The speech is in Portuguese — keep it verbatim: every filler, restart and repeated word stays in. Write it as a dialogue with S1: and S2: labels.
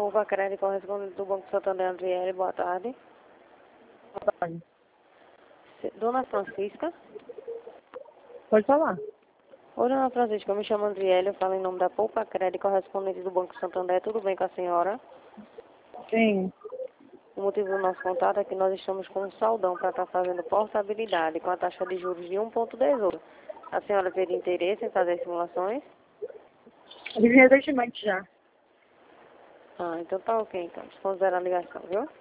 S1: Poupa Crédito correspondente do Banco Santander, Andriele, boa tarde.
S2: Boa tarde.
S1: Se- Dona Francisca?
S2: Pode falar.
S1: Oi, Dona Francisca, eu me chamo Andriele, eu falo em nome da Poupa Crédito correspondente do Banco Santander, tudo bem com a senhora?
S2: Sim.
S1: O motivo do nosso contato é que nós estamos com um saldão para estar fazendo portabilidade com a taxa de juros de um vírgula dezoito. A senhora teria interesse em fazer simulações?
S2: Eu recentemente já.
S1: Ah, então tá ok, então. Desconsidera a ligação, viu?